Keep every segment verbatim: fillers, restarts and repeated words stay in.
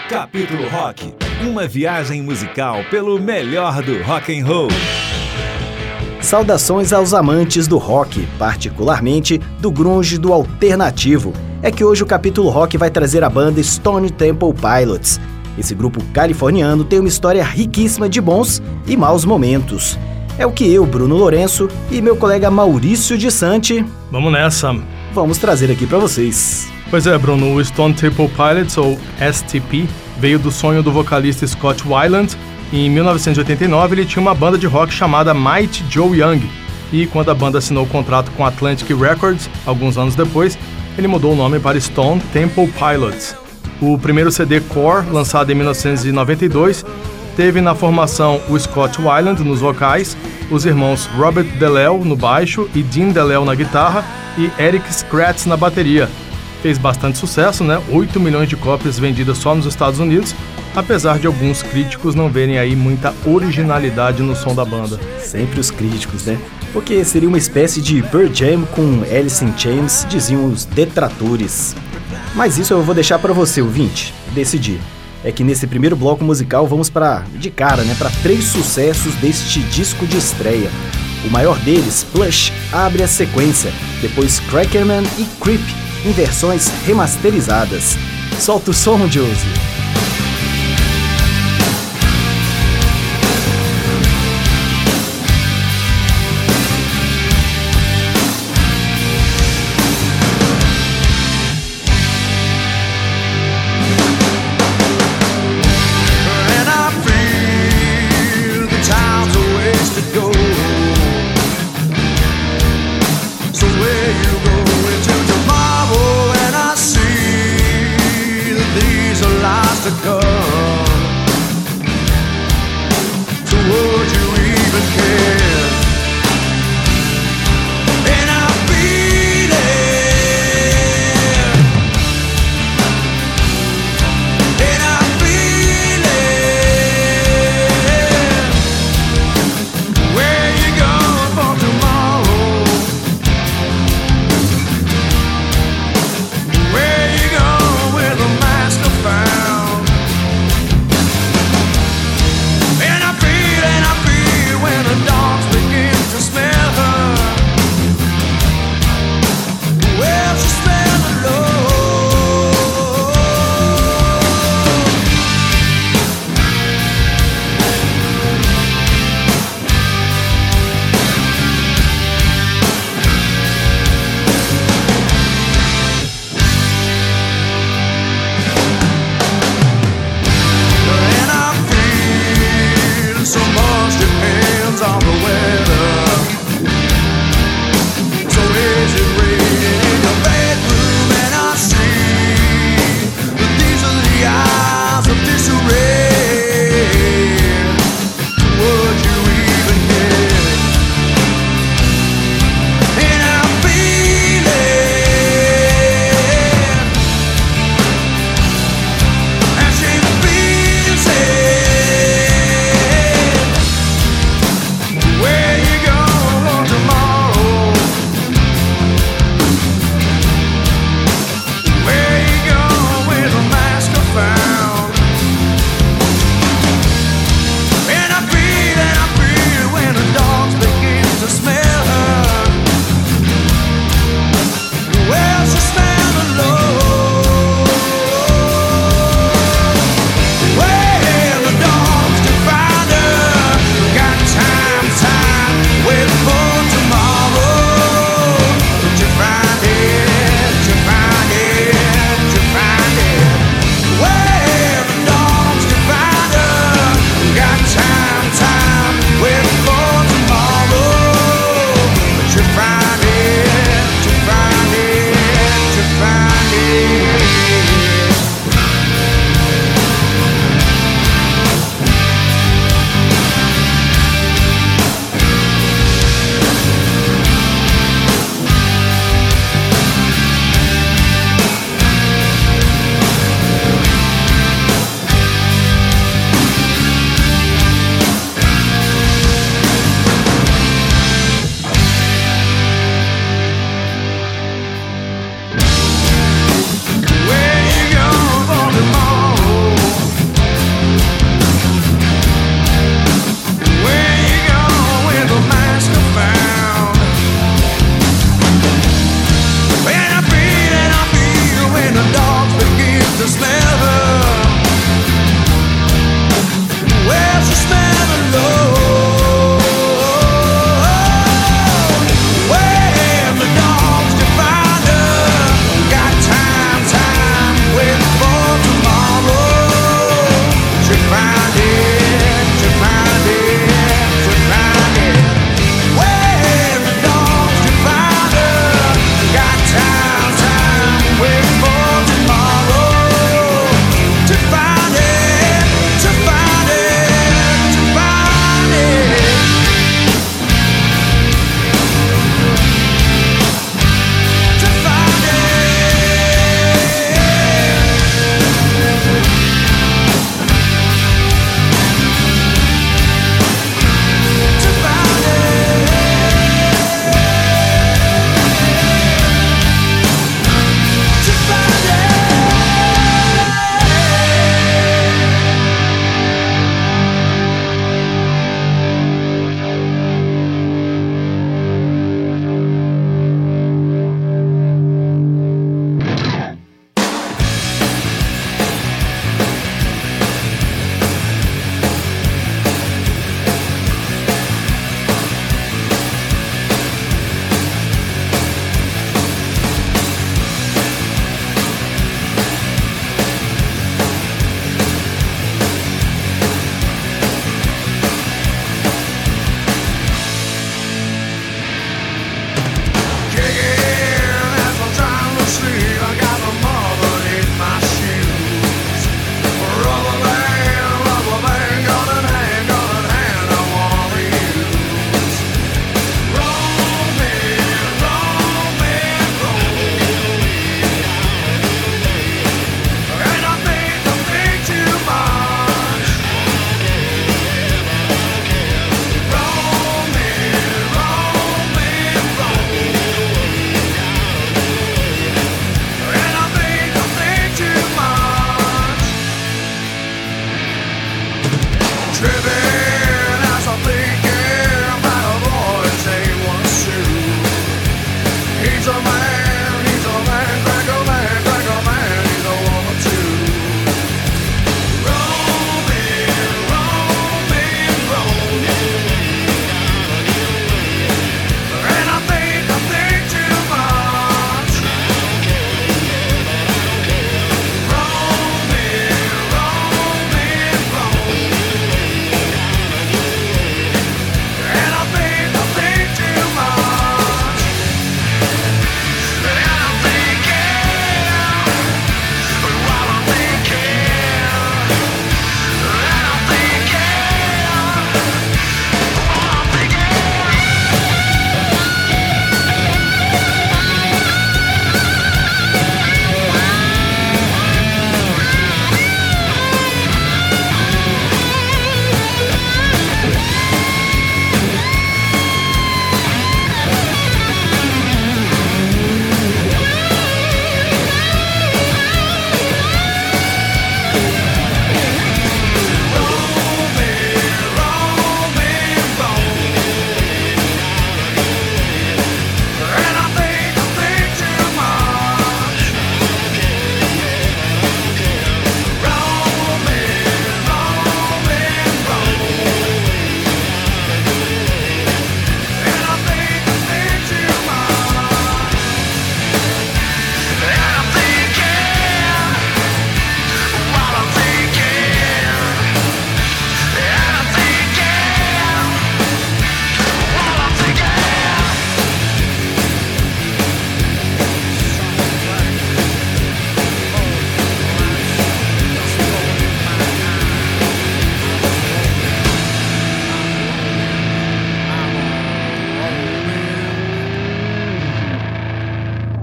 Capítulo Rock, uma viagem musical pelo melhor do rock and roll. Saudações aos amantes do rock, particularmente do grunge e do alternativo. É que hoje o Capítulo Rock vai trazer a banda Stone Temple Pilots. Esse grupo californiano tem uma história riquíssima de bons e maus momentos. É o que eu, Bruno Lourenço, e meu colega Maurício de Santi... Vamos nessa. Vamos trazer aqui pra vocês. Pois é, Bruno, o Stone Temple Pilots, ou S T P, veio do sonho do vocalista Scott Weiland. Em mil novecentos e oitenta e nove, ele tinha uma banda de rock chamada Mighty Joe Young. E quando a banda assinou o contrato com Atlantic Records, alguns anos depois, ele mudou o nome para Stone Temple Pilots. O primeiro C D Core, lançado em mil novecentos e noventa e dois, teve na formação o Scott Weiland nos vocais, os irmãos Robert DeLeo no baixo e Dean DeLeo na guitarra e Eric Skratz na bateria. Fez bastante sucesso, né? oito milhões de cópias vendidas só nos Estados Unidos, apesar de alguns críticos não verem aí muita originalidade no som da banda. Sempre os críticos, né? Porque seria uma espécie de Pearl Jam com Alice in Chains, diziam os detratores. Mas isso eu vou deixar para você, ouvinte, decidir. É que nesse primeiro bloco musical vamos para de cara, né, para três sucessos deste disco de estreia. O maior deles, Plush, abre a sequência, depois Crackerman e Creep, em versões remasterizadas. Solta o som, Josie. Dogs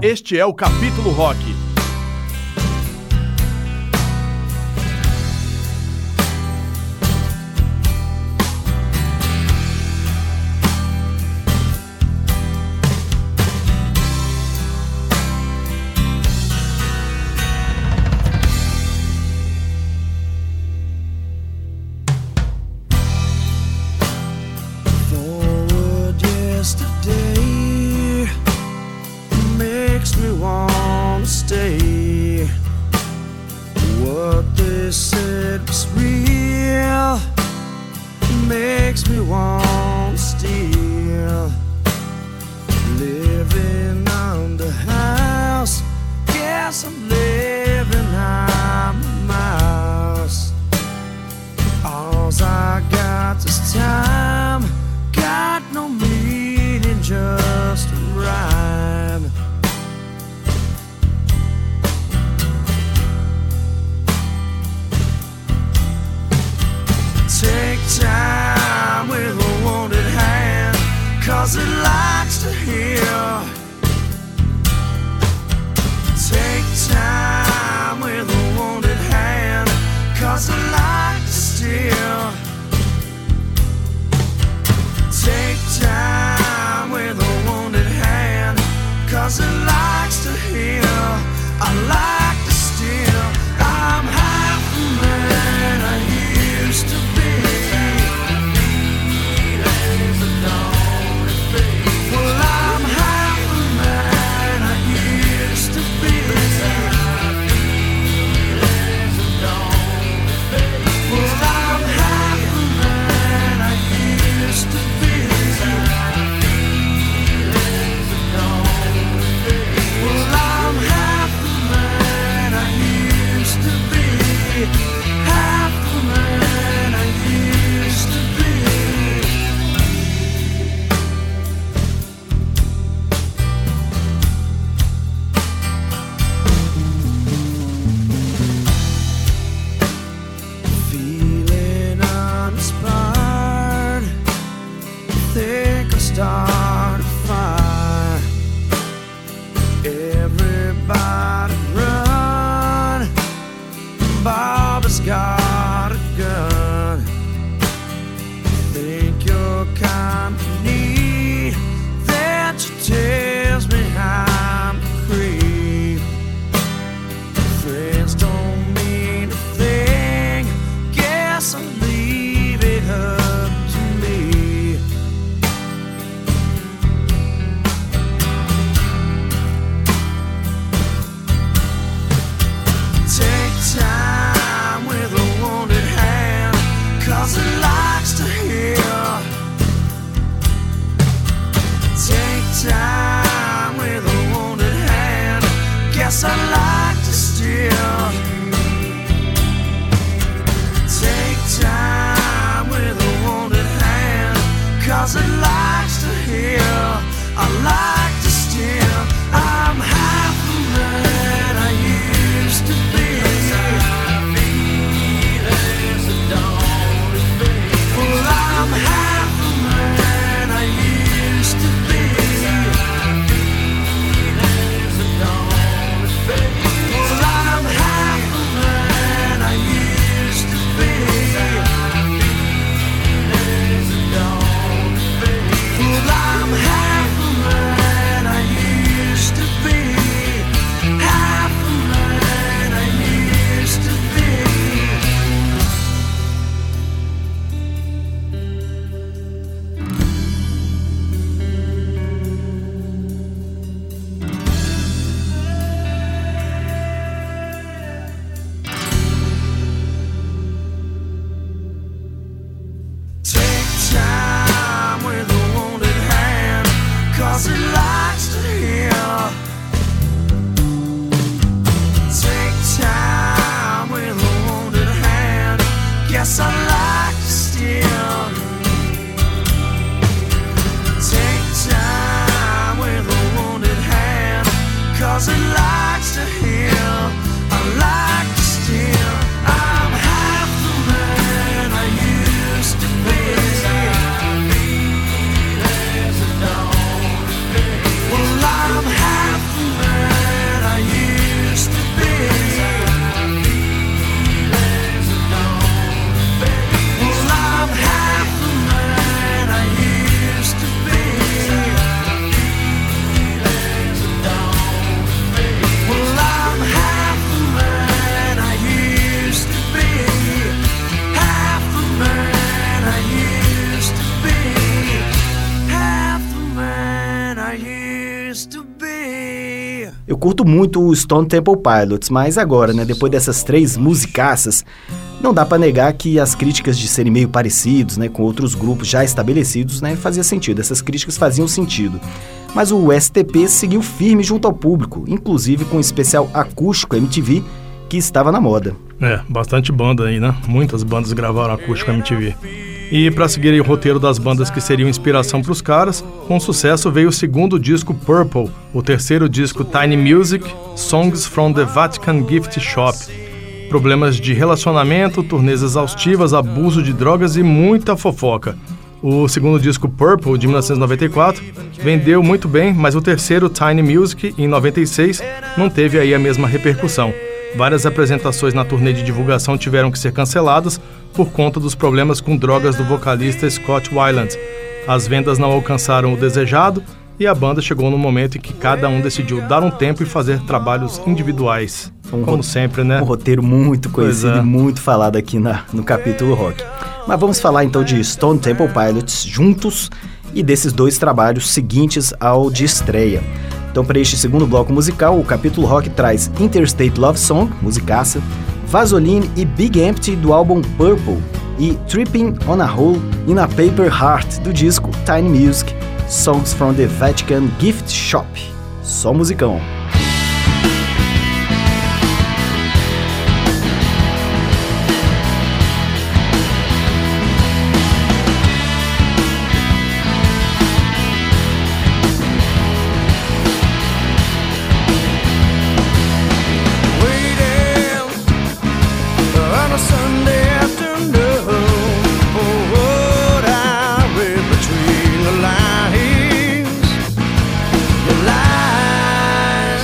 Este é o Capítulo Rock. Stay Eu curto muito o Stone Temple Pilots, mas agora, né, depois dessas três musicaças, não dá pra negar que as críticas de serem meio parecidos, né, com outros grupos já estabelecidos, né, fazia sentido, essas críticas faziam sentido. Mas o S T P seguiu firme junto ao público, inclusive com um especial acústico M T V que estava na moda. É, bastante banda aí, né? Muitas bandas gravaram acústico M T V. E para seguir o roteiro das bandas que seriam inspiração para os caras, com sucesso veio o segundo disco Purple, o terceiro disco Tiny Music, Songs from the Vatican Gift Shop. Problemas de relacionamento, turnês exaustivas, abuso de drogas e muita fofoca. O segundo disco Purple, de mil novecentos e noventa e quatro, vendeu muito bem, mas o terceiro, Tiny Music, em noventa e seis, não teve aí a mesma repercussão. Várias apresentações na turnê de divulgação tiveram que ser canceladas por conta dos problemas com drogas do vocalista Scott Weiland. As vendas não alcançaram o desejado e a banda chegou no momento em que cada um decidiu dar um tempo e fazer trabalhos individuais. Um Como sempre, né? Um roteiro muito conhecido é. e muito falado aqui na, no capítulo rock. Mas vamos falar então de Stone Temple Pilots juntos e desses dois trabalhos seguintes ao de estreia. Então, para este segundo bloco musical, o capítulo rock traz Interstate Love Song, musicaça, Vaseline e Big Empty do álbum Purple e Tripping on a Hole in a Paper Heart do disco Tiny Music, Songs from the Vatican Gift Shop. Só musicão. Between the lines, the lines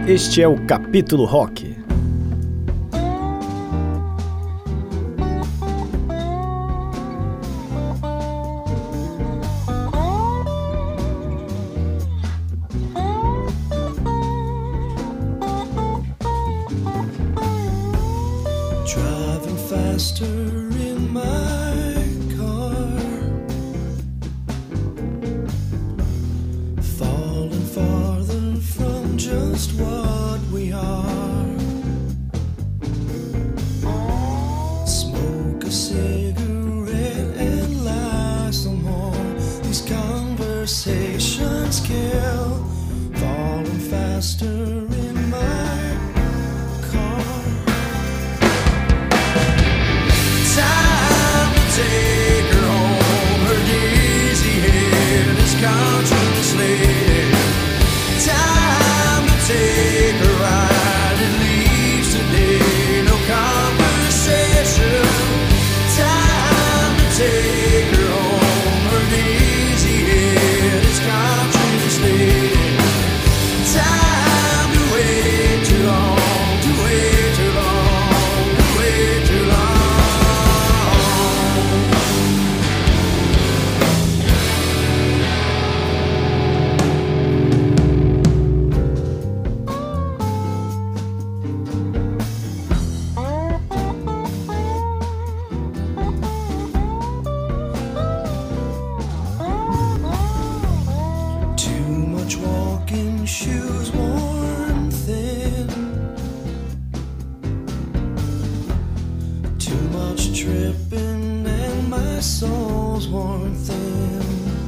Este é o Capítulo Rock. Driving faster in my car, falling farther from just what we are. Smoke a cigarette and lie some more. These conversations kill. Falling faster in my time to take her home. Her dizzy head is contemplated. Time to take her ride. It leaves today no conversation. Time to take her home. Her dizzy head is contemplated. Time to wait too long, to wait too long, to wait too long. Walking shoes worn thin, too much tripping and my soul's worn thin.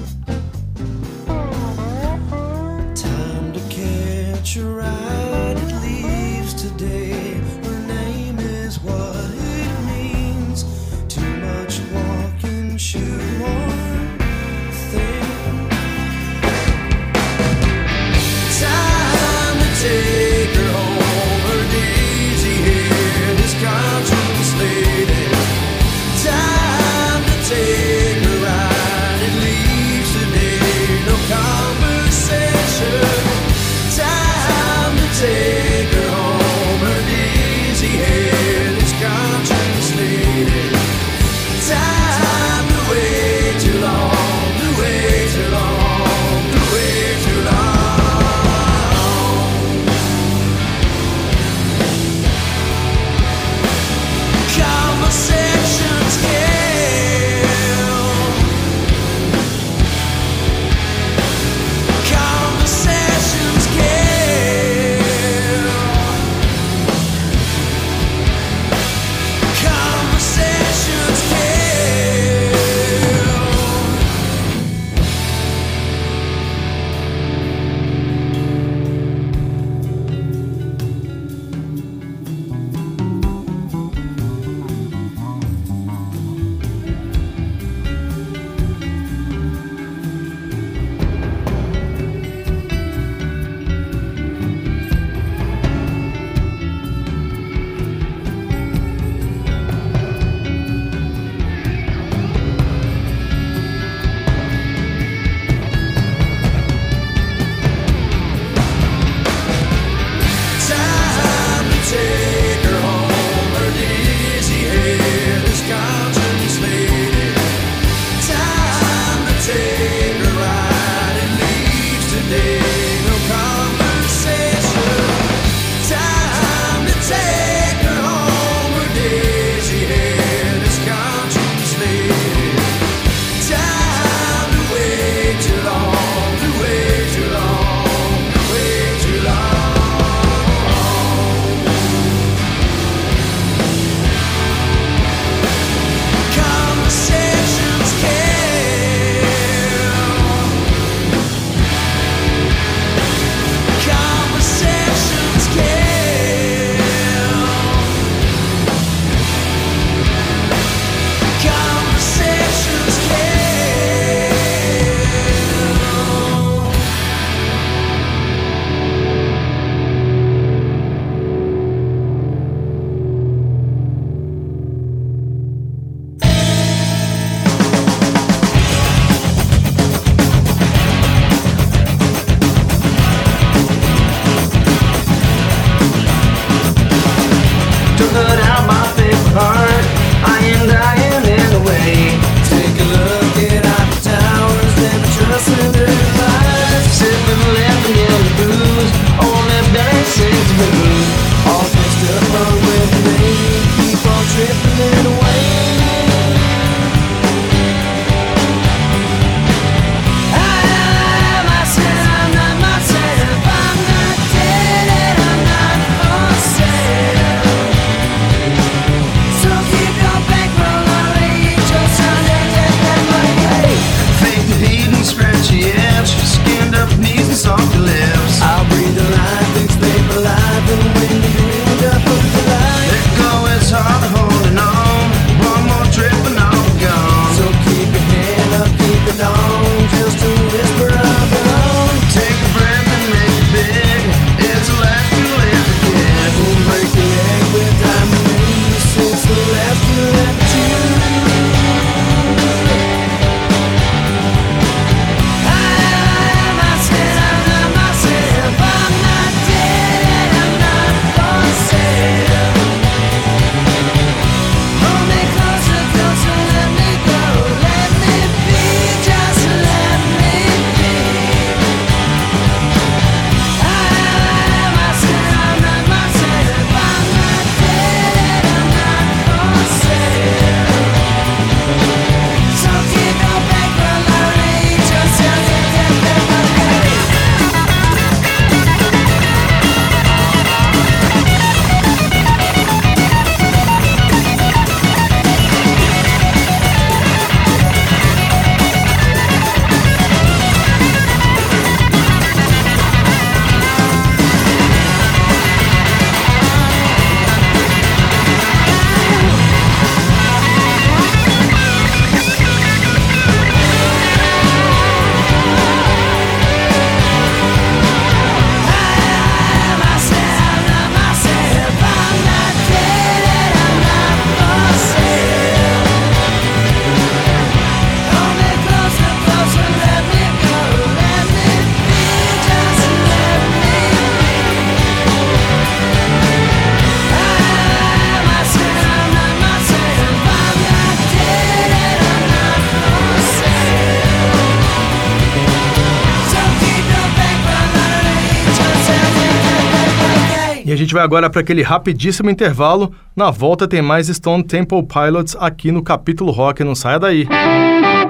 Time to catch a ride, it leaves today. Her name is what it means. Too much walking shoes worn thin. Time to take her home. Her dizzy head is contemplated. Time to take her ride. all dressed up on wedding day, keep on tripping away. Soft lips. I'll breathe the life, fix paper life, and when you end up with the light, Let go, it's hard holding on. One more trip and I'll be gone. so keep your head up, keep it on, just a whisper of your own. Take a breath and make it big. It's the last you'll ever get. We'll break the egg with diamond rings, it's the last you'll ever choose. E a gente vai agora para aquele rapidíssimo intervalo. Na volta tem mais Stone Temple Pilots aqui no Capítulo Rock. Não saia daí.